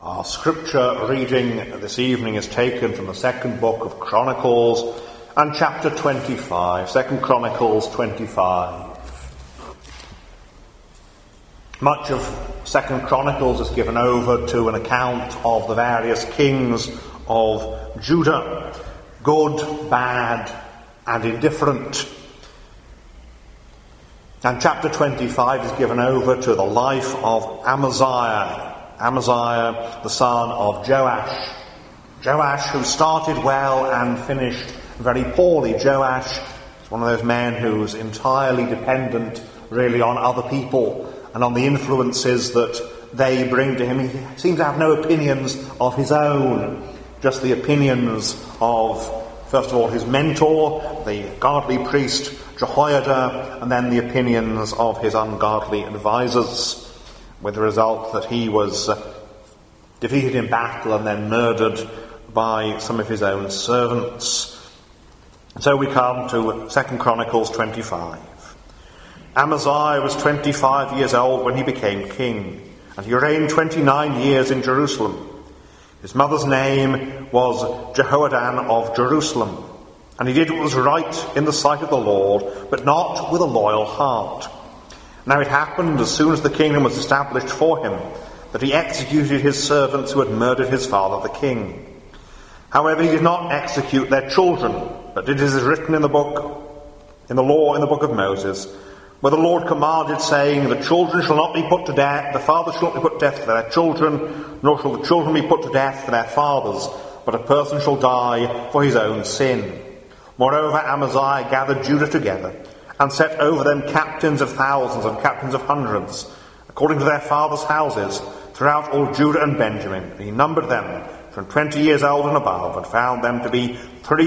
Our scripture reading this evening is taken from the second book of Chronicles and chapter 25, 2 Chronicles 25. Much of 2 Chronicles is given over to an account of the various kings of Judah, good, bad, and indifferent. And chapter 25 is given over to the life of Amaziah, the son of Joash. Joash, who started well and finished very poorly. Joash is one of those men who's entirely dependent, really, on other people and on the influences that they bring to him. He seems to have no opinions of his own, just the opinions of, first of all, his mentor, the godly priest Jehoiada, and then the opinions of his ungodly advisors, with the result that he was defeated in battle and then murdered by some of his own servants. And so we come to 2 Chronicles 25. Amaziah was 25 years old when he became king, and he reigned 29 years in Jerusalem. His mother's name was Jehoadan of Jerusalem, and he did what was right in the sight of the Lord, but not with a loyal heart. Now it happened, as soon as the kingdom was established for him, that he executed his servants who had murdered his father the king. However, he did not execute their children, but did as is written in the book of Moses, where the Lord commanded, saying, the children shall not be put to death, the fathers shall not be put to death for their children, nor shall the children be put to death for their fathers, but a person shall die for his own sin. Moreover, Amaziah gathered Judah together, and set over them captains of thousands and captains of hundreds, according to their fathers' houses, throughout all Judah and Benjamin. And he numbered them from 20 years old and above, and found them to be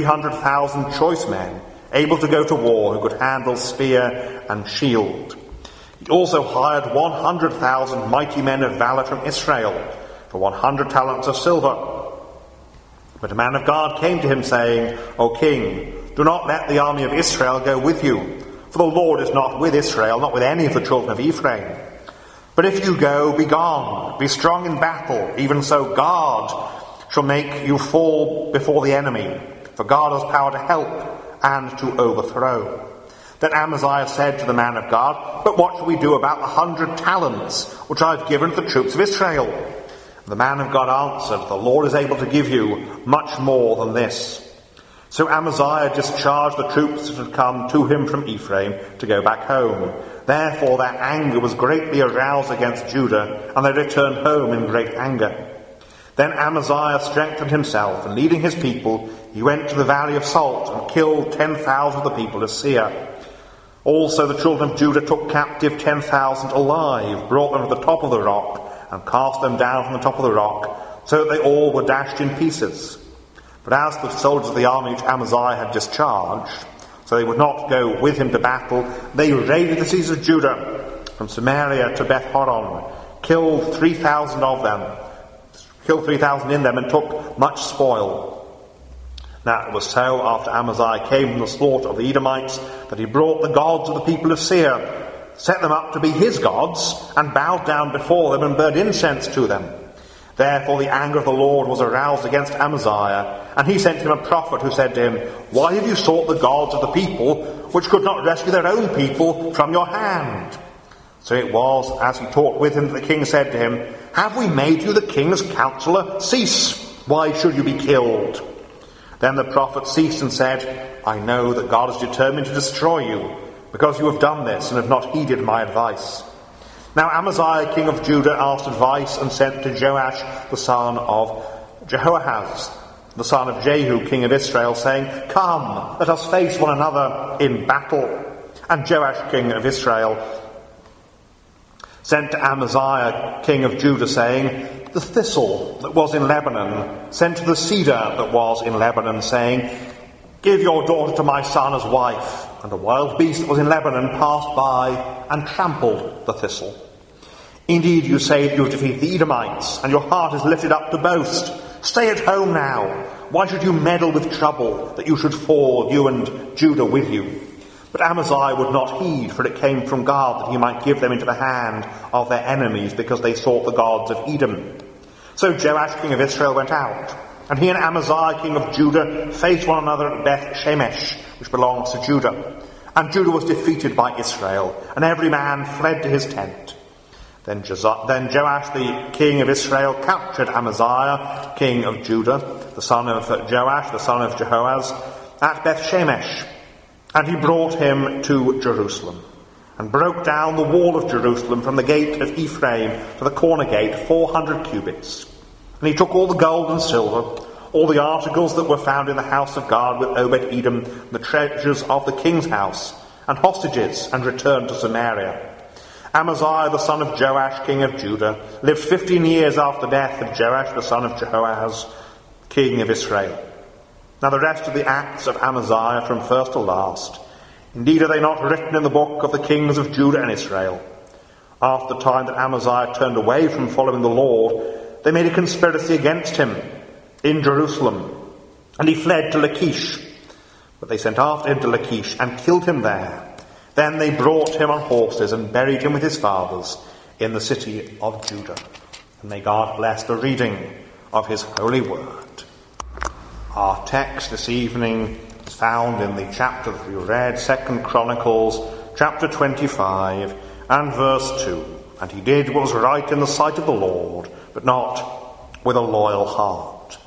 300,000 choice men, able to go to war, who could handle spear and shield. He also hired 100,000 mighty men of valor from Israel, for 100 talents of silver. But a man of God came to him, saying, O king, do not let the army of Israel go with you, for the Lord is not with Israel, not with any of the children of Ephraim. But if you go, be gone, be strong in battle, even so God shall make you fall before the enemy, for God has power to help and to overthrow. Then Amaziah said to the man of God, But what shall we do about 100 talents, which I have given to the troops of Israel? And the man of God answered, The Lord is able to give you much more than this. So Amaziah discharged the troops that had come to him from Ephraim to go back home. Therefore their anger was greatly aroused against Judah, and they returned home in great anger. Then Amaziah strengthened himself, and leading his people, he went to the valley of Salt, and killed 10,000 of the people of Seir. Also the children of Judah took captive 10,000 alive, brought them to the top of the rock, and cast them down from the top of the rock, so that they all were dashed in pieces. But as the soldiers of the army which Amaziah had discharged, so they would not go with him to battle, they raided the cities of Judah, from Samaria to Beth-horon, killed 3,000 of them, killed 3,000 in them, and took much spoil. Now it was so, after Amaziah came from the slaughter of the Edomites, that he brought the gods of the people of Seir, set them up to be his gods, and bowed down before them and burned incense to them. Therefore the anger of the Lord was aroused against Amaziah, and he sent him a prophet who said to him, Why have you sought the gods of the people, which could not rescue their own people from your hand? So it was, as he talked with him, that the king said to him, Have we made you the king's counselor? Cease! Why should you be killed? Then the prophet ceased and said, I know that God is determined to destroy you, because you have done this and have not heeded my advice. Now Amaziah, king of Judah, asked advice and sent to Joash, the son of Jehoahaz, the son of Jehu, king of Israel, saying, Come, let us face one another in battle. And Joash, king of Israel, sent to Amaziah, king of Judah, saying, The thistle that was in Lebanon sent to the cedar that was in Lebanon, saying, Give your daughter to my son as wife. And a wild beast that was in Lebanon passed by and trampled the thistle. Indeed, you say that you have defeated the Edomites, and your heart is lifted up to boast. Stay at home now. Why should you meddle with trouble, that you should fall, you and Judah with you? But Amaziah would not heed, for it came from God that he might give them into the hand of their enemies, because they sought the gods of Edom. So Joash, king of Israel, went out, and he and Amaziah, king of Judah, faced one another at Beth Shemesh, which belongs to Judah. And Judah was defeated by Israel, and every man fled to his tent. Then Joash, the king of Israel, captured Amaziah, king of Judah, the son of Joash, the son of Jehoaz, at Beth Shemesh, and he brought him to Jerusalem, and broke down the wall of Jerusalem from the gate of Ephraim to the corner gate, 400 cubits. And he took all the gold and silver, all the articles that were found in the house of God with Obed-Edom, the treasures of the king's house, and hostages, and returned to Samaria. Amaziah, the son of Joash, king of Judah, lived 15 years after the death of Joash, the son of Jehoaz, king of Israel. Now the rest of the acts of Amaziah from first to last, indeed are they not written in the book of the kings of Judah and Israel? After the time that Amaziah turned away from following the Lord, they made a conspiracy against him in Jerusalem, and he fled to Lachish. But they sent after him to Lachish and killed him there. Then they brought him on horses and buried him with his fathers in the city of Judah. And may God bless the reading of his holy word. Our text this evening is found in the chapter that we read, 2 Chronicles, chapter 25, and verse 2. And he did what was right in the sight of the Lord, but not with a loyal heart.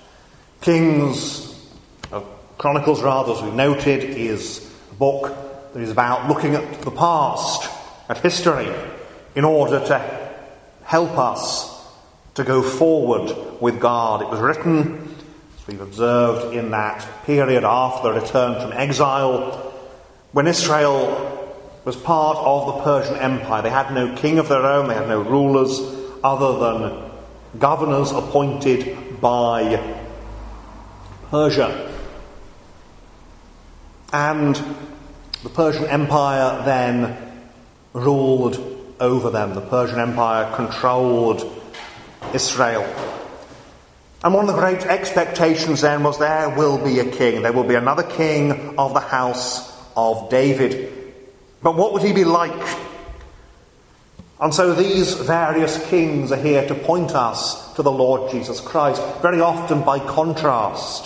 Chronicles, as we've noted, is a book that is about looking at the past, at history, in order to help us to go forward with God. It was written, as we've observed, in that period after the return from exile, when Israel was part of the Persian Empire. They had no king of their own, they had no rulers other than governors appointed by Persia. And the Persian Empire then ruled over them. The Persian Empire controlled Israel. And one of the great expectations then was there will be a king. There will be another king of the house of David. But what would he be like? And so these various kings are here to point us to the Lord Jesus Christ, very often by contrast.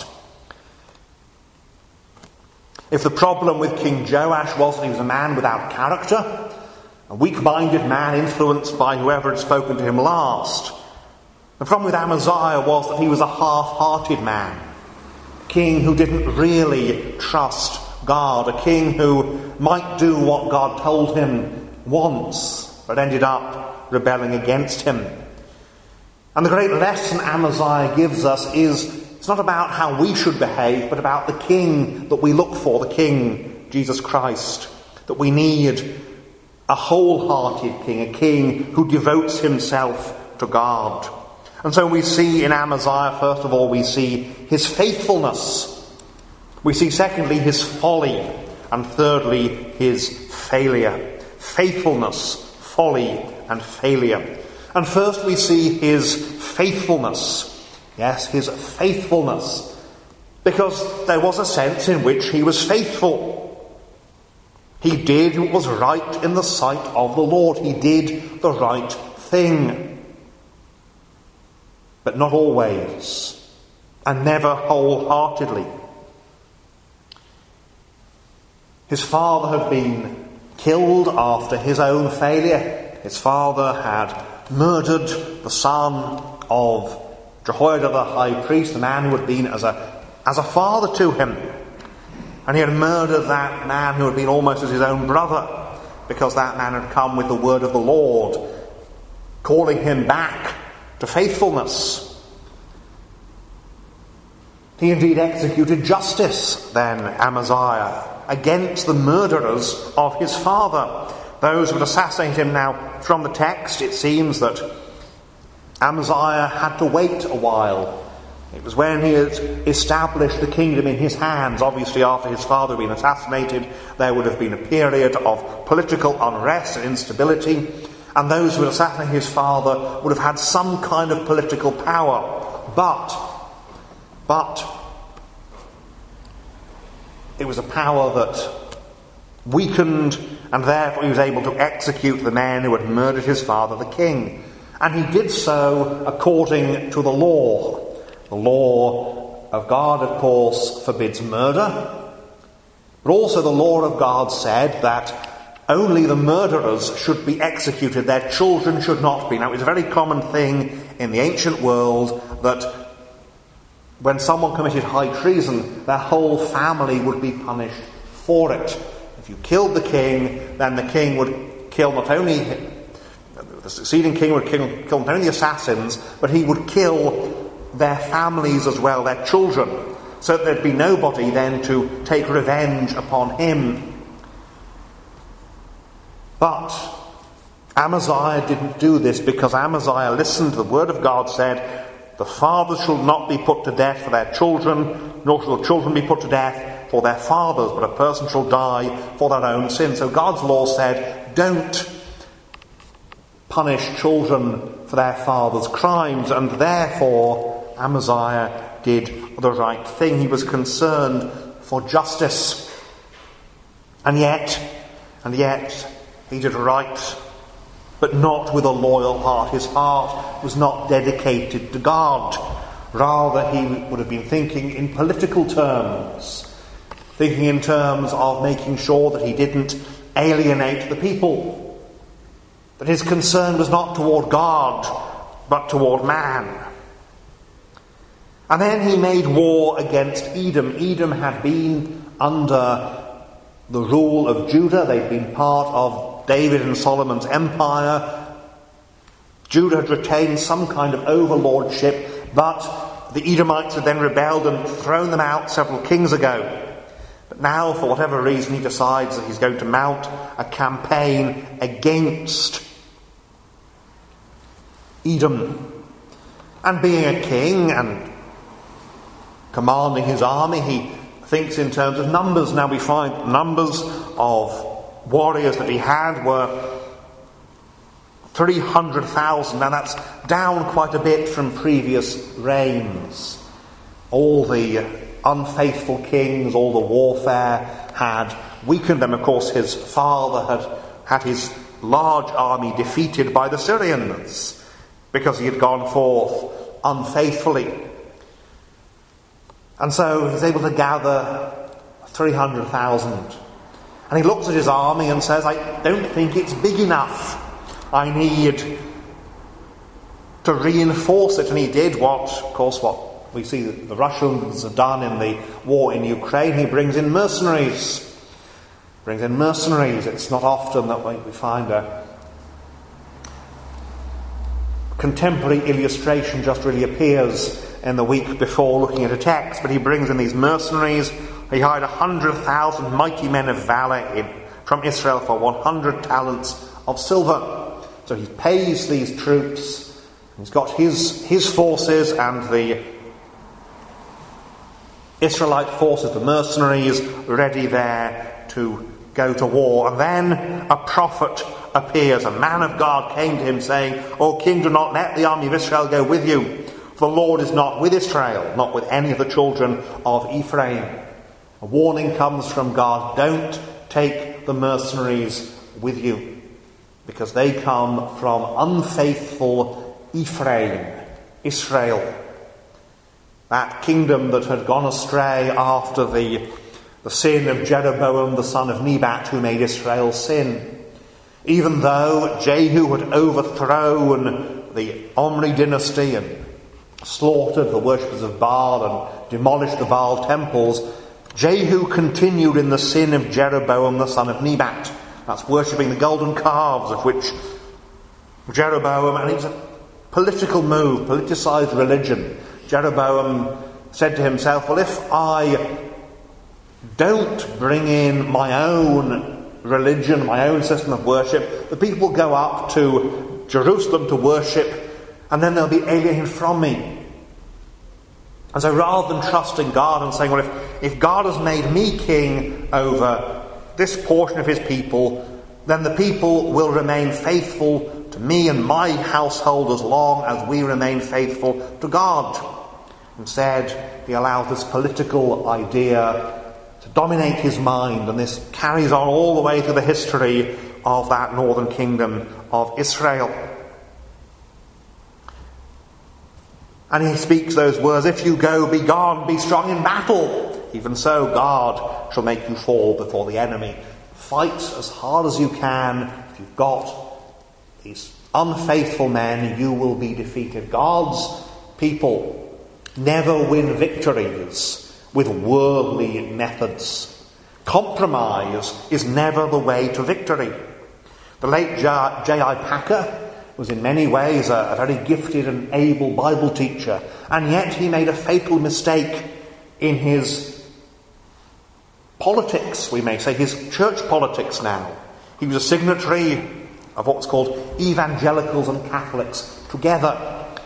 If the problem with King Joash was that he was a man without character, a weak-minded man influenced by whoever had spoken to him last, the problem with Amaziah was that he was a half-hearted man, a king who didn't really trust God, a king who might do what God told him once, but ended up rebelling against him. And the great lesson Amaziah gives us is it's not about how we should behave, but about the king that we look for, the King, Jesus Christ. That we need a wholehearted king, a king who devotes himself to God. And so we see in Amaziah, first of all, we see his faithfulness. We see, secondly, his folly. And thirdly, his failure. Faithfulness, folly, and failure. And first we see his faithfulness. Yes, his faithfulness. Because there was a sense in which he was faithful. He did what was right in the sight of the Lord. He did the right thing. But not always. And never wholeheartedly. His father had been killed after his own failure. His father had murdered the son of Jehoiada the high priest, the man who had been as a father to him. And he had murdered that man who had been almost as his own brother, because that man had come with the word of the Lord, calling him back to faithfulness. He indeed executed justice then, Amaziah, against the murderers of his father, those who had assassinated him. Now, from the text, it seems that Amaziah had to wait a while. It was when he had established the kingdom in his hands. Obviously, after his father had been assassinated, there would have been a period of political unrest and instability, and those who had assassinated his father would have had some kind of political power. But it was a power that weakened, and therefore he was able to execute the men who had murdered his father, the king. And he did so according to the law. The law of God, of course, forbids murder. But also the law of God said that only the murderers should be executed. Their children should not be. Now, it was a very common thing in the ancient world that when someone committed high treason, their whole family would be punished for it. If you killed the king, then the king would kill not only the succeeding king would kill not only the assassins, but he would kill their families as well, their children, so that there'd be nobody then to take revenge upon him. But Amaziah didn't do this, because Amaziah listened to the word of God, said, "The fathers shall not be put to death for their children, nor shall the children be put to death for their fathers, but a person shall die for their own sin." So God's law said, don't punish children for their father's crimes, and therefore Amaziah did the right thing. He was concerned for justice. And yet, he did right, but not with a loyal heart. His heart was not dedicated to God. Rather, he would have been thinking in political terms, thinking in terms of making sure that he didn't alienate the people. That his concern was not toward God, but toward man. And then he made war against Edom. Edom had been under the rule of Judah. They'd been part of David and Solomon's empire. Judah had retained some kind of overlordship, but the Edomites had then rebelled and thrown them out several kings ago. But now, for whatever reason, he decides that he's going to mount a campaign against Edom. And being a king and commanding his army, he thinks in terms of numbers. Now we find numbers of warriors that he had were 300,000. Now that's down quite a bit from previous reigns. All the unfaithful kings, all the warfare had weakened them. Of course, his father had his large army defeated by the Syrians because he had gone forth unfaithfully. And so he's able to gather 300,000. And he looks at his army and says, "I don't think it's big enough. I need to reinforce it." And he did what we see the Russians have done in the war in Ukraine. He brings in mercenaries. It's not often that we find a contemporary illustration just really appears in the week before looking at a text, but he brings in these mercenaries. He hired 100,000 mighty men of valor from Israel for 100 talents of silver. So he pays these troops. He's got his forces and the Israelite forces, the mercenaries, ready there to go to war. And then a prophet appears. A man of God came to him saying, "O king, do not let the army of Israel go with you. For the Lord is not with Israel, not with any of the children of Ephraim." A warning comes from God. Don't take the mercenaries with you, because they come from unfaithful Israel. That kingdom that had gone astray after the sin of Jeroboam, the son of Nebat, who made Israel sin. Even though Jehu had overthrown the Omri dynasty and slaughtered the worshippers of Baal and demolished the Baal temples, Jehu continued in the sin of Jeroboam, the son of Nebat. That's worshipping the golden calves, of which Jeroboam, and it was a political move, politicized religion. Jeroboam said to himself, "Well, if I don't bring in my own religion, my own system of worship, the people go up to Jerusalem to worship, and then they'll be alienated from me." And so rather than trusting God and saying, "Well, if God has made me king over this portion of his people, then the people will remain faithful to me and my household as long as we remain faithful to God." Instead, he allowed this political idea to dominate his mind, and this carries on all the way to the history of that northern kingdom of Israel. And he speaks those words, "If you go, be gone, be strong in battle. Even so, God shall make you fall before the enemy." Fight as hard as you can. If you've got these unfaithful men, you will be defeated. God's people never win victories with worldly methods. Compromise is never the way to victory. The late J.I. Packer was in many ways a very gifted and able Bible teacher, and yet he made a fatal mistake in his politics, we may say, his church politics now. He was a signatory of what's called Evangelicals and Catholics Together.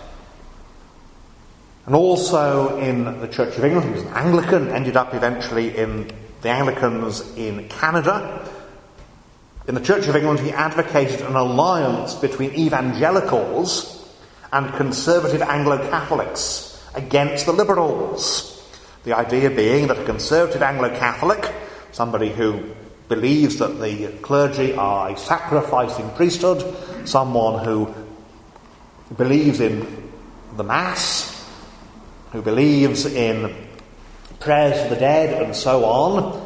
And also in the Church of England, he was an Anglican, ended up eventually in the Anglicans in Canada. In the Church of England, he advocated an alliance between evangelicals and conservative Anglo-Catholics against the liberals. The idea being that a conservative Anglo-Catholic, somebody who believes that the clergy are a sacrificing priesthood, someone who believes in the Mass, who believes in prayers for the dead and so on,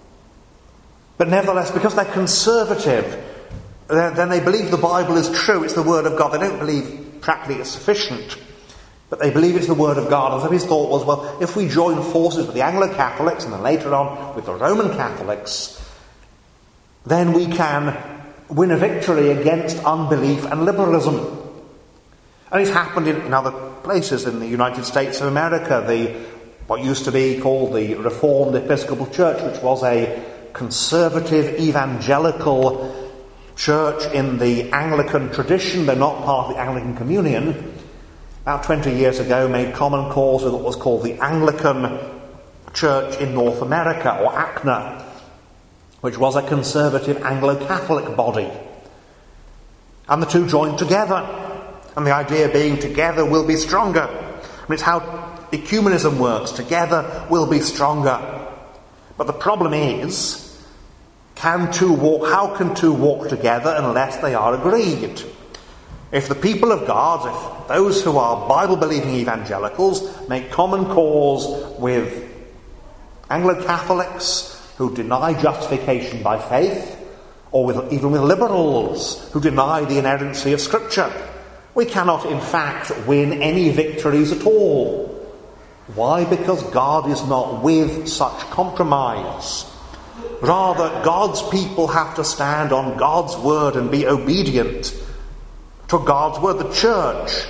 but nevertheless, because they're conservative, then they believe the Bible is true, it's the Word of God. They don't believe practically it's sufficient, but they believe it's the Word of God. And so his thought was, well, if we join forces with the Anglo-Catholics and then later on with the Roman Catholics, then we can win a victory against unbelief and liberalism. And it's happened in other places. In the United States of America, what used to be called the Reformed Episcopal Church, which was a conservative evangelical church in the Anglican tradition, though not part of the Anglican Communion, about 20 years ago made common cause with what was called the Anglican Church in North America, or ACNA, which was a conservative Anglo-Catholic body. And the two joined together, and the idea being together we'll be stronger. And it's how ecumenism works, together we'll be stronger. But the problem is, how can two walk together unless they are agreed? If the people of God, if those who are Bible-believing evangelicals make common cause with Anglo-Catholics who deny justification by faith, or even with liberals who deny the inerrancy of Scripture, we cannot in fact win any victories at all. Why? Because God is not with such compromise. Rather, God's people have to stand on God's word and be obedient to God's word. The church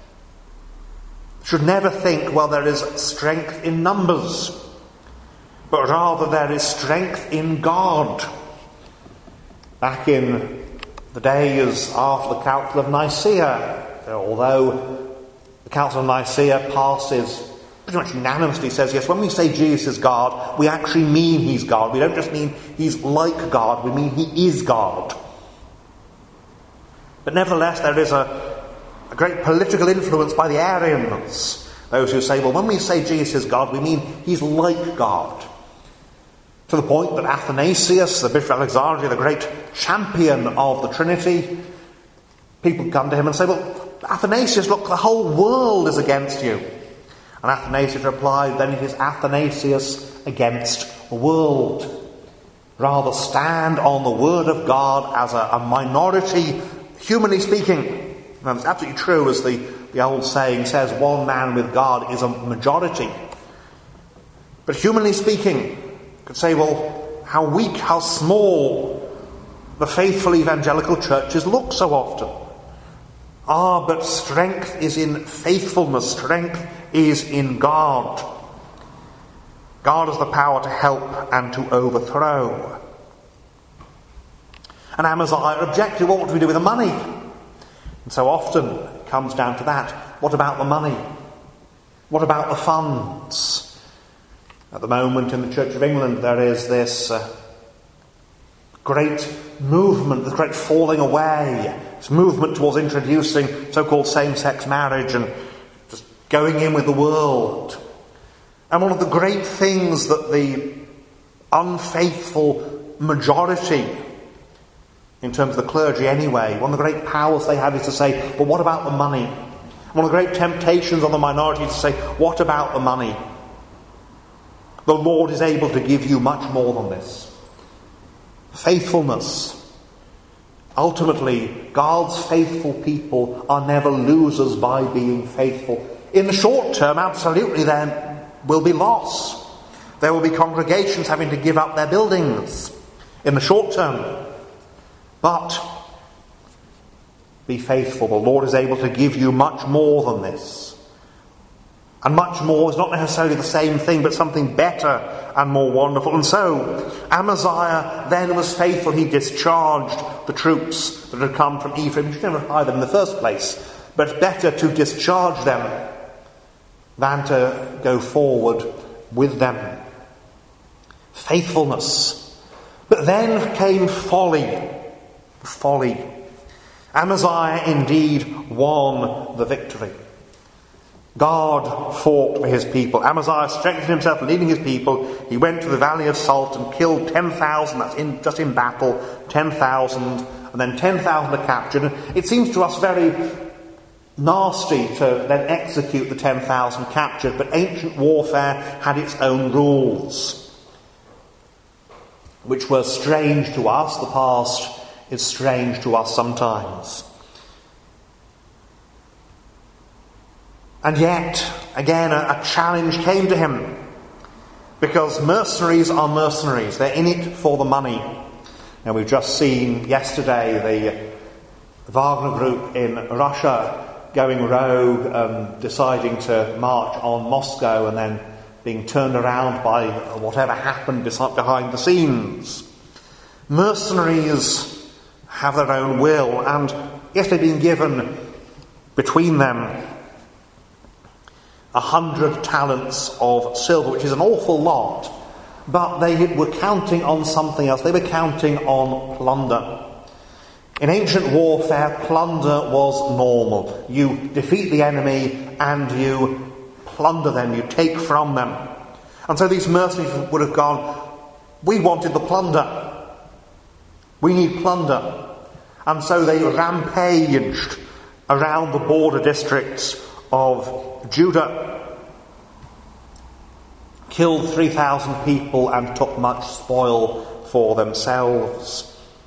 should never think, well, there is strength in numbers, but rather there is strength in God. Back in the days after the Council of Nicaea, although the Council of Nicaea passes pretty much unanimously says, yes, when we say Jesus is God, we actually mean he's God. We don't just mean he's like God, we mean he is God. But nevertheless, there is a great political influence by the Arians, those who say, well, when we say Jesus is God, we mean he's like God. To the point that Athanasius, the Bishop of Alexandria, the great champion of the Trinity, people come to him and say, well, Athanasius, look, the whole world is against you. And Athanasius replied, then it is Athanasius against the world. Rather stand on the word of God as a minority, humanly speaking. And it's absolutely true, as the old saying says, one man with God is a majority. But humanly speaking, you could say, well, how weak, how small the faithful evangelical churches look so often. But strength is in faithfulness. Strength is in God. God has the power to help and to overthrow. And Amaziah objected, what do we do with the money? And so often it comes down to that. What about the money? What about the funds? At the moment in the Church of England there is this great movement, this great falling away, this movement towards introducing so-called same-sex marriage and just going in with the world. And one of the great things that the unfaithful majority, in terms of the clergy anyway, one of the great powers they have is to say, but what about the money? One of the great temptations on the minority is to say, what about the money? The Lord is able to give you much more than this. Faithfulness. Ultimately, God's faithful people are never losers by being faithful. In the short term, absolutely, there will be loss. There will be congregations having to give up their buildings in the short term. But be faithful. The Lord is able to give you much more than this. And much more is not necessarily the same thing, but something better and more wonderful. And so, Amaziah then was faithful. He discharged the troops that had come from Ephraim. You should never hire them in the first place. But better to discharge them than to go forward with them. Faithfulness. But then came folly. Folly. Amaziah indeed won the victory. God fought for his people. Amaziah strengthened himself, leading his people. He went to the Valley of Salt and killed 10,000. That's just in battle. 10,000. And then 10,000 are captured. And it seems to us very nasty to then execute the 10,000 captured. But ancient warfare had its own rules, which were strange to us. The past is strange to us sometimes. And yet, again, a challenge came to him. Because mercenaries are mercenaries. They're in it for the money. Now, we've just seen yesterday the Wagner group in Russia going rogue, deciding to march on Moscow and then being turned around by whatever happened behind the scenes. Mercenaries have their own will, and yes, they've been given between them 100 talents of silver, which is an awful lot, but they were counting on something else. They were counting on plunder. In ancient warfare, plunder was normal. You defeat the enemy and you plunder them, you take from them. And so these mercenaries would have gone, we wanted the plunder. We need plunder. And so they rampaged around the border districts of Judah, killed 3,000 people and took much spoil for themselves.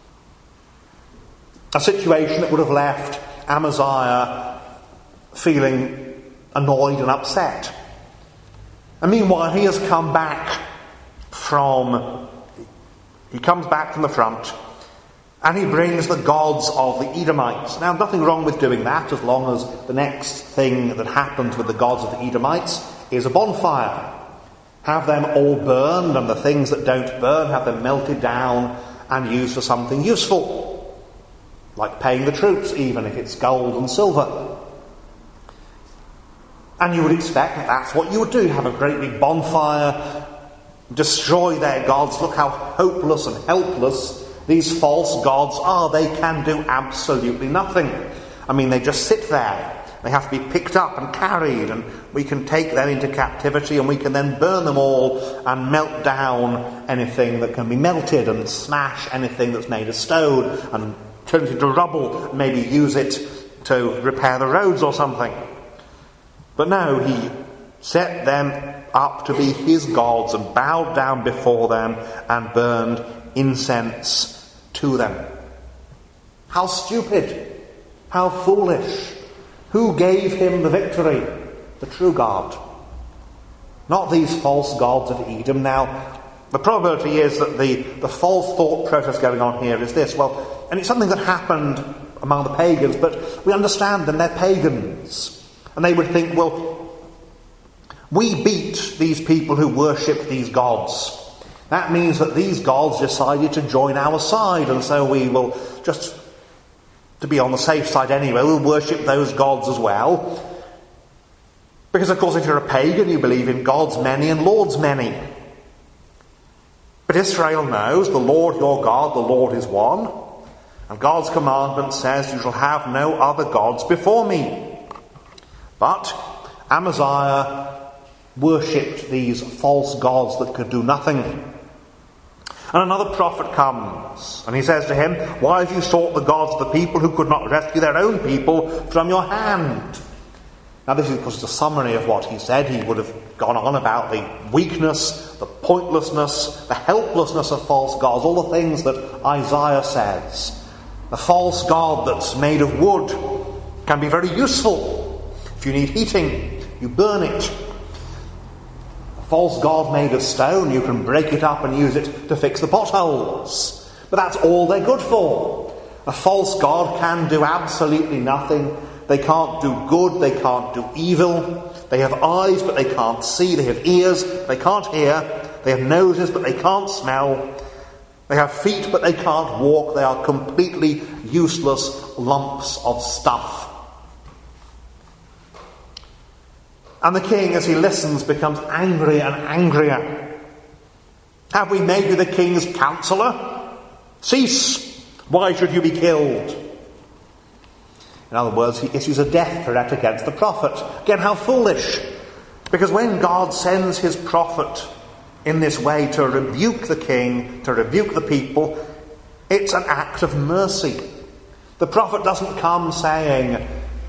A situation that would have left Amaziah feeling annoyed and upset. And meanwhile, he comes back from the front, and he brings the gods of the Edomites. Now, nothing wrong with doing that, as long as the next thing that happens with the gods of the Edomites is a bonfire. Have them all burned, and the things that don't burn, have them melted down and used for something useful. Like paying the troops, even if it's gold and silver. And you would expect that's what you would do. Have a great big bonfire, destroy their gods. Look how hopeless and helpless these false gods are. They can do absolutely nothing. I mean, they just sit there. They have to be picked up and carried, and we can take them into captivity, and we can then burn them all and melt down anything that can be melted, and smash anything that's made of stone, and turn it into rubble, maybe use it to repair the roads or something. But no, he set them up to be his gods and bowed down before them and burned incense to them. How stupid! How foolish! Who gave him the victory? The true God. Not these false gods of Edom. Now, the probability is that the false thought process going on here is this. Well, and it's something that happened among the pagans, but we understand them, they're pagans. And they would think, well, we beat these people who worship these gods. That means that these gods decided to join our side, and so we will, just to be on the safe side anyway, we'll worship those gods as well. Because, of course, if you're a pagan, you believe in gods many and lords many. But Israel knows the Lord your God, the Lord is one. And God's commandment says, you shall have no other gods before me. But Amaziah worshipped these false gods that could do nothing. And another prophet comes, and he says to him, why have you sought the gods of the people who could not rescue their own people from your hand? Now this is, of course, a summary of what he said. He would have gone on about the weakness, the pointlessness, the helplessness of false gods, all the things that Isaiah says. A false god that's made of wood can be very useful. If you need heating, you burn it. A false god made of stone, you can break it up and use it to fix the potholes. But that's all they're good for. A false god can do absolutely nothing. They can't do good, they can't do evil. They have eyes, but they can't see. They have ears, but they can't hear. They have noses, but they can't smell. They have feet, but they can't walk. They are completely useless lumps of stuff. And the king, as he listens, becomes angry and angrier. Have we made you the king's counsellor? Cease! Why should you be killed? In other words, he issues a death threat against the prophet. Again, how foolish. Because when God sends his prophet in this way to rebuke the king, to rebuke the people, it's an act of mercy. The prophet doesn't come saying,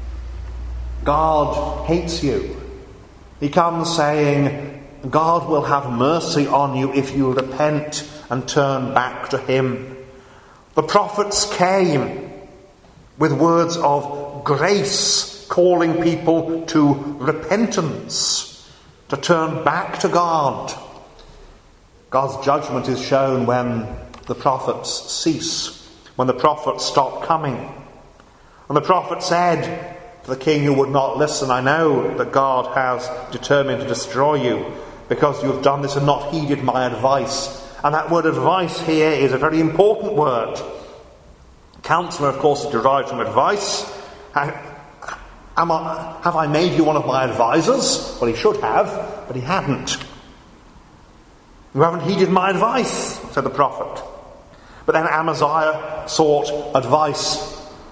God hates you. He comes saying, God will have mercy on you if you repent and turn back to him. The prophets came with words of grace, calling people to repentance, to turn back to God. God's judgment is shown when the prophets cease, when the prophets stop coming. And the prophet said to the king who would not listen, I know that God has determined to destroy you because you have done this and not heeded my advice. And that word advice here is a very important word. Counsellor, of course, is derived from advice. Have I made you one of my advisors? Well, he should have, but he hadn't. You haven't heeded my advice, said the prophet. But then Amaziah sought advice.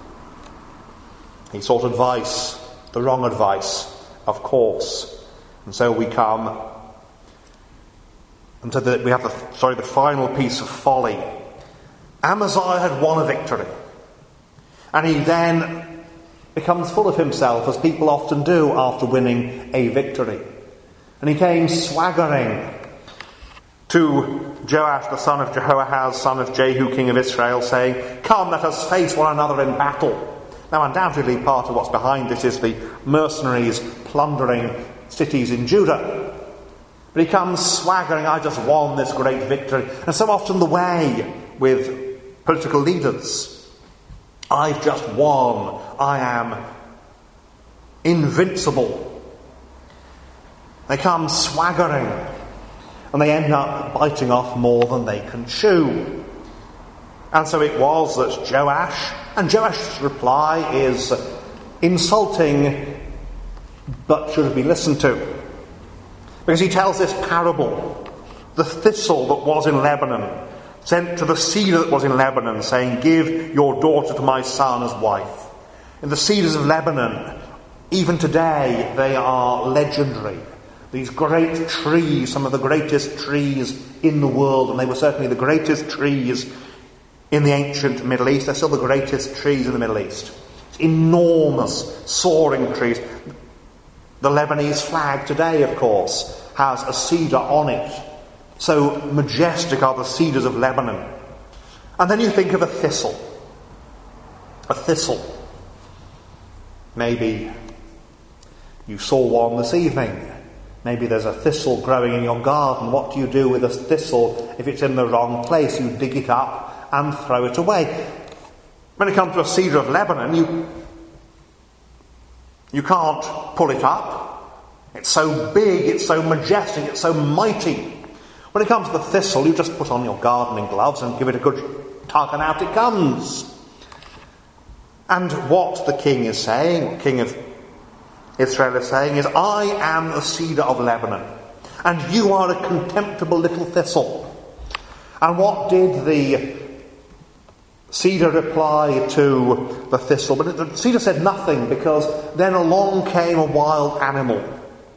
He sought advice, the wrong advice, of course. And so we come until we have the final piece of folly. Amaziah had won a victory. And he then becomes full of himself, as people often do after winning a victory. And he came swaggering to Joash, the son of Jehoahaz, son of Jehu, king of Israel, saying, Come, let us face one another in battle. Now, undoubtedly, part of what's behind this is the mercenaries plundering cities in Judah. But he comes swaggering, I just won this great victory. And so often the way with political leaders, I've just won. I am invincible. They come swaggering, and they end up biting off more than they can chew. And so it was that Joash, and Joash's reply is insulting, but should be listened to. Because he tells this parable, the thistle that was in Lebanon, sent to the cedar that was in Lebanon, saying, Give your daughter to my son as wife. In the cedars of Lebanon, even today, they are legendary. These great trees, some of the greatest trees in the world, and they were certainly the greatest trees in the ancient Middle East. They're still the greatest trees in the Middle East. Enormous, soaring trees. The Lebanese flag today, of course, has a cedar on it. So majestic are the cedars of Lebanon. And then you think of a thistle. A thistle. Maybe you saw one this evening. Maybe there's a thistle growing in your garden. What do you do with a thistle if it's in the wrong place? You dig it up and throw it away. When it comes to a cedar of Lebanon, you can't pull it up. It's so big, it's so majestic, it's so mighty. When it comes to the thistle, you just put on your gardening gloves and give it a good tug, and out it comes. And what the king is saying, what King of Israel is saying, is, I am the cedar of Lebanon, and you are a contemptible little thistle. And what did the cedar reply to the thistle? But the cedar said nothing, because then along came a wild animal.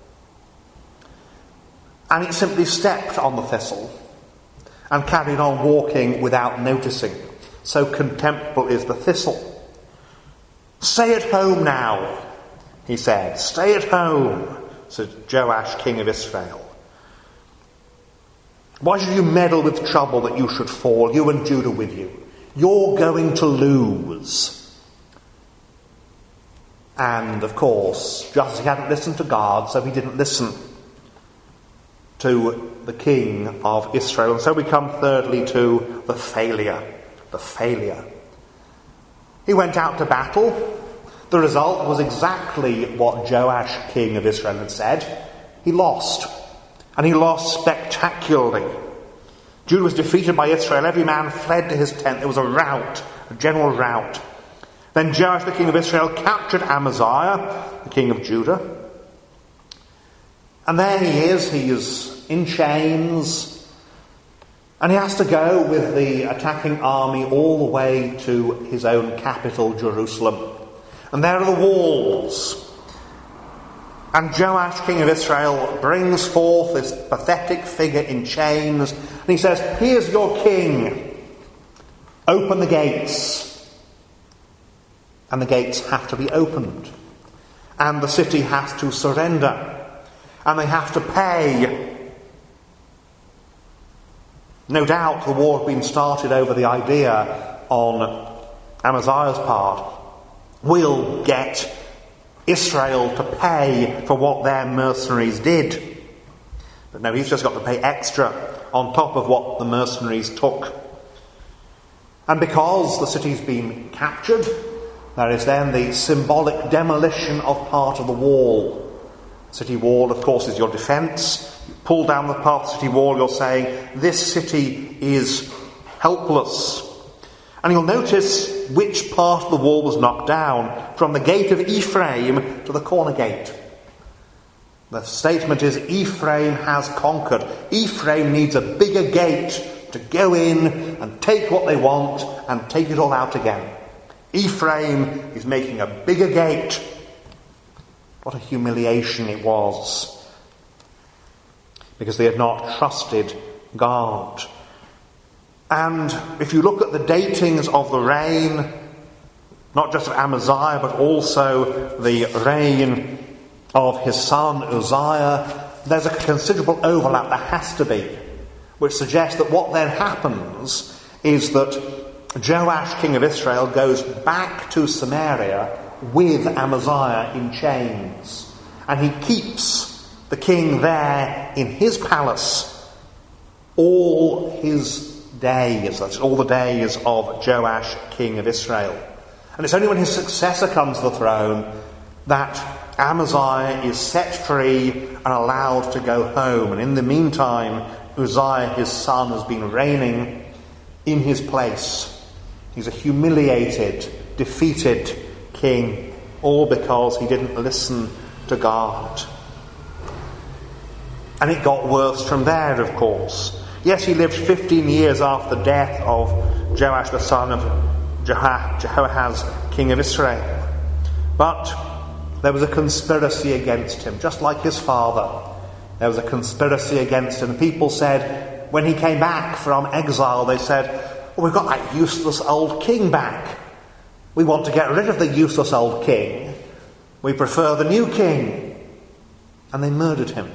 And it simply stepped on the thistle and carried on walking without noticing. So contemptible is the thistle. Stay at home now. he said. "Stay at home," said Joash, king of Israel. "Why should you meddle with trouble that you should fall, you and Judah with you? You're going to lose." And, of course, just as he hadn't listened to God, so he didn't listen to the king of Israel. And so we come thirdly to the failure. The failure. He went out to battle. The result was exactly what Joash, king of Israel, had said. He lost. And he lost spectacularly. Judah was defeated by Israel. Every man fled to his tent. There was a rout, a general rout. Then Joash, the king of Israel, captured Amaziah, the king of Judah. And there he is in chains. And he has to go with the attacking army all the way to his own capital, Jerusalem. And there are the walls. And Joash, king of Israel, brings forth this pathetic figure in chains. And he says, "Here's your king. Open the gates." And the gates have to be opened. And the city has to surrender. And they have to pay. No doubt the war had been started over the idea on Amaziah's part. We'll get Israel to pay for what their mercenaries did. But no, he's just got to pay extra on top of what the mercenaries took. And because the city's been captured, there is then the symbolic demolition of part of the wall. City wall, of course, is your defence. You pull down the part of the city wall, you're saying, this city is helpless. And you'll notice which part of the wall was knocked down, from the gate of Ephraim to the corner gate. The statement is, Ephraim has conquered. Ephraim needs a bigger gate to go in and take what they want and take it all out again. Ephraim is making a bigger gate. What a humiliation it was. Because they had not trusted God. And if you look at the datings of the reign, not just of Amaziah, but also the reign of his son Uzziah, there's a considerable overlap, there has to be, which suggests that what then happens is that Joash, king of Israel, goes back to Samaria with Amaziah in chains. And he keeps the king there in his palace all his days. That's all the days of Joash, king of Israel. And it's only when his successor comes to the throne that Amaziah is set free and allowed to go home. And in the meantime, Uzziah, his son, has been reigning in his place. He's a humiliated, defeated king, all because he didn't listen to God. And it got worse from there, of course. Yes, he lived 15 years after the death of Joash, the son of Jehoahaz, king of Israel. But there was a conspiracy against him, just like his father. There was a conspiracy against him. People said, when he came back from exile, they said, "Well, we've got that useless old king back. We want to get rid of the useless old king. We prefer the new king." And they murdered him.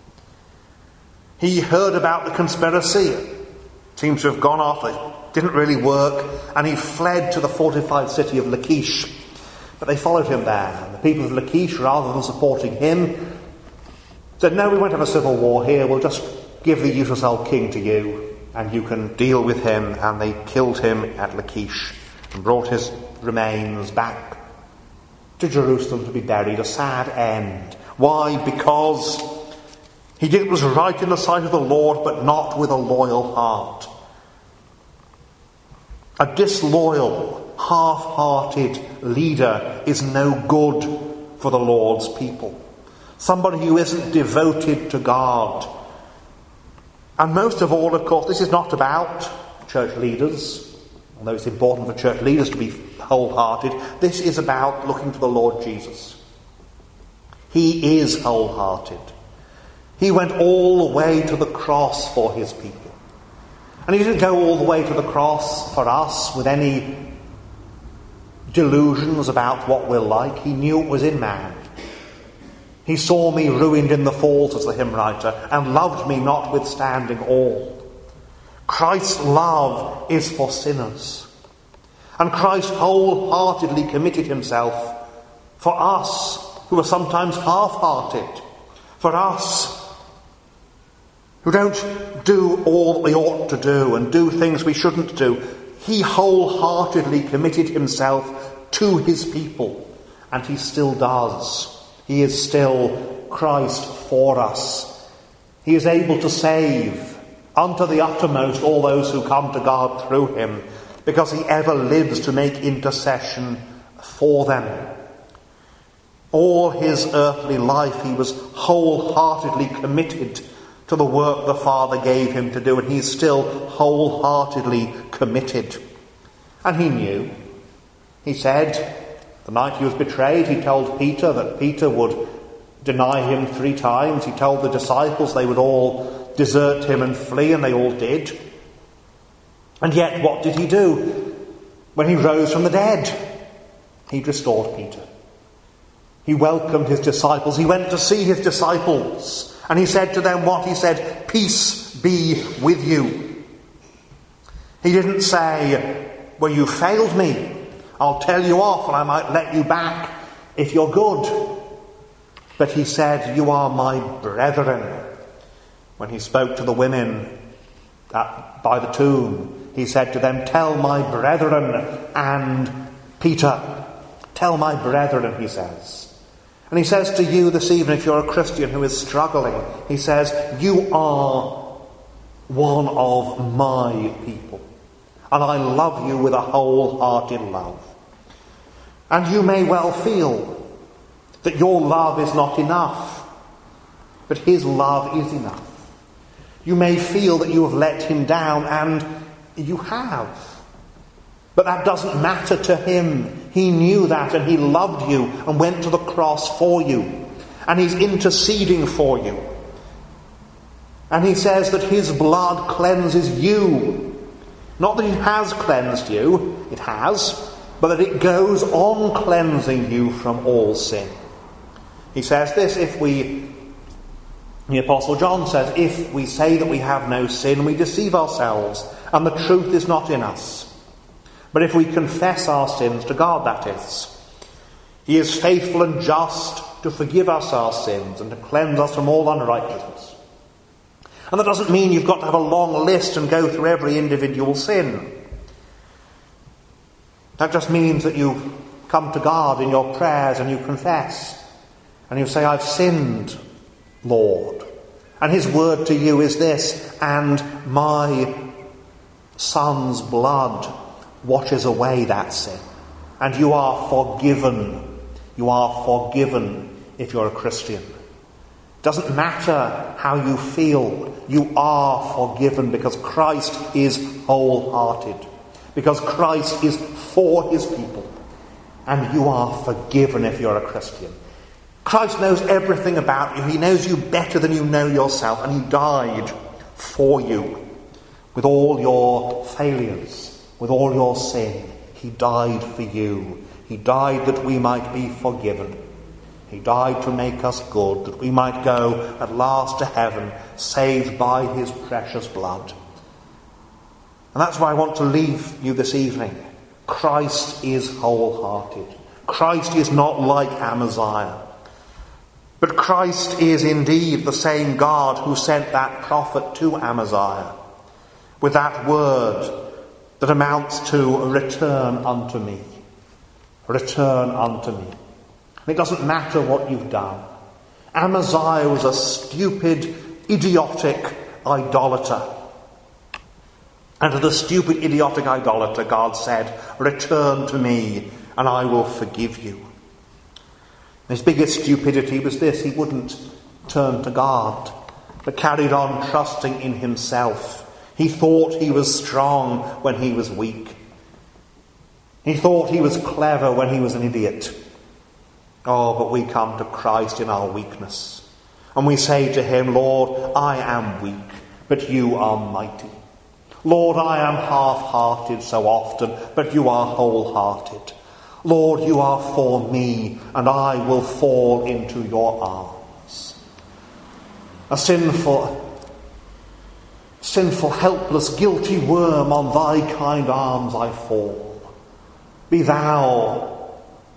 He heard about the conspiracy. It seems to have gone off. It didn't really work. And he fled to the fortified city of Lachish. But they followed him there. And the people of Lachish, rather than supporting him, said, "No, we won't have a civil war here. We'll just give the useless old king to you, and you can deal with him." And they killed him at Lachish and brought his remains back to Jerusalem to be buried. A sad end. Why? Because he did what was right in the sight of the Lord, but not with a loyal heart. A disloyal, half-hearted leader is no good for the Lord's people. Somebody who isn't devoted to God. And most of all, of course, this is not about church leaders, although it's important for church leaders to be wholehearted. This is about looking to the Lord Jesus. He is wholehearted. He went all the way to the cross for his people. And he didn't go all the way to the cross for us with any delusions about what we're like. He knew it was in man. He saw me ruined in the fall, says the hymn writer, and loved me notwithstanding all. Christ's love is for sinners. And Christ wholeheartedly committed himself for us who are sometimes half-hearted, for us who don't do all we ought to do and do things we shouldn't do. He wholeheartedly committed himself to his people, and he still does. He is still Christ for us. He is able to save unto the uttermost all those who come to God through him, because he ever lives to make intercession for them. All his earthly life he was wholeheartedly committed to the work the Father gave him to do, and he's still wholeheartedly committed. And he knew. He said, the night he was betrayed, he told Peter that Peter would deny him 3 times. He told the disciples they would all desert him and flee, and they all did. And yet, what did he do? When he rose from the dead, he restored Peter. He welcomed his disciples. He went to see his disciples. And he said to them what? He said, "Peace be with you." He didn't say, "Well, you failed me. I'll tell you off and I might let you back if you're good." But he said, "You are my brethren." When he spoke to the women by the tomb, he said to them, "Tell my brethren and Peter." Tell my brethren, he says. And he says to you this evening, if you're a Christian who is struggling, he says, "You are one of my people, and I love you with a wholehearted love." And you may well feel that your love is not enough, but his love is enough. You may feel that you have let him down, and you have. But that doesn't matter to him. He knew that, and he loved you and went to the cross for you. And he's interceding for you. And he says that his blood cleanses you. Not that it has cleansed you, it has, but that it goes on cleansing you from all sin. He says this, the Apostle John says, if we say that we have no sin, we deceive ourselves, and the truth is not in us. But if we confess our sins to God, that is, he is faithful and just to forgive us our sins and to cleanse us from all unrighteousness. And that doesn't mean you've got to have a long list and go through every individual sin. That just means that you come to God in your prayers and you confess. And you say, "I've sinned, Lord." And his word to you is this, "And my Son's blood washes away that sin." And you are forgiven. You are forgiven if you're a Christian. It doesn't matter how you feel. You are forgiven because Christ is wholehearted. Because Christ is for his people. And you are forgiven if you're a Christian. Christ knows everything about you. He knows you better than you know yourself. And he died for you. With all your failures, with all your sin, he died for you. He died that we might be forgiven. He died to make us good, that we might go at last to heaven, saved by his precious blood. And that's why I want to leave you this evening. Christ is wholehearted. Christ is not like Amaziah. But Christ is indeed the same God who sent that prophet to Amaziah with that word that amounts to "return unto me." Return unto me. And it doesn't matter what you've done. Amaziah was a stupid, idiotic idolater. And to the stupid, idiotic idolater, God said, "Return to me, and I will forgive you." His biggest stupidity was this: he wouldn't turn to God, but carried on trusting in himself. He thought he was strong when he was weak. He thought he was clever when he was an idiot. Oh, but we come to Christ in our weakness. And we say to him, "Lord, I am weak, but you are mighty. Lord, I am half-hearted so often, but you are wholehearted. Lord, you are for me, and I will fall into your arms." A sinful, helpless, guilty worm, on thy kind arms I fall. Be thou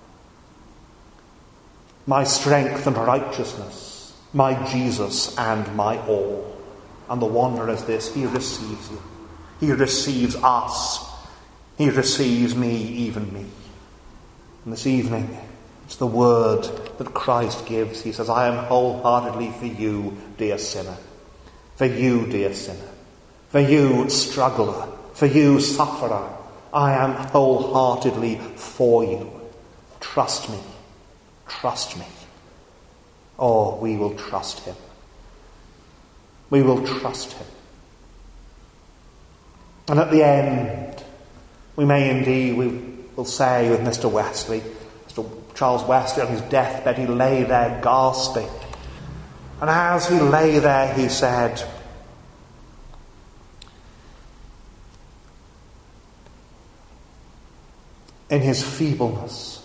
my strength and righteousness, my Jesus and my all. And the wonder is this: he receives you. He receives us. He receives me, even me. And this evening, it's the word that Christ gives. He says, I am wholeheartedly for you, dear sinner. For you, dear sinner. For you, struggler. For you, sufferer. I am wholeheartedly for you. Trust me. Trust me. Oh, we will trust him. We will trust him. And at the end, we may indeed, we will say with Mr. Wesley, Mr. Charles Wesley, on his deathbed, he lay there gasping. And as he lay there, he said, in his feebleness,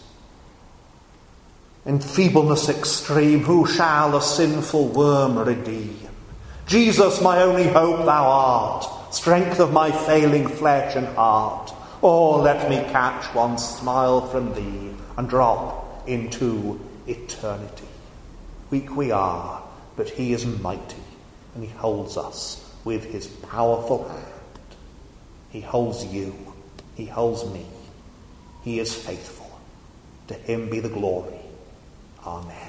in feebleness extreme, who shall a sinful worm redeem? Jesus, my only hope thou art, strength of my failing flesh and heart. Oh, let me catch one smile from thee and drop into eternity. Weak we are, but he is mighty, and he holds us with his powerful hand. He holds you. He holds me. He is faithful. To him be the glory. Amen.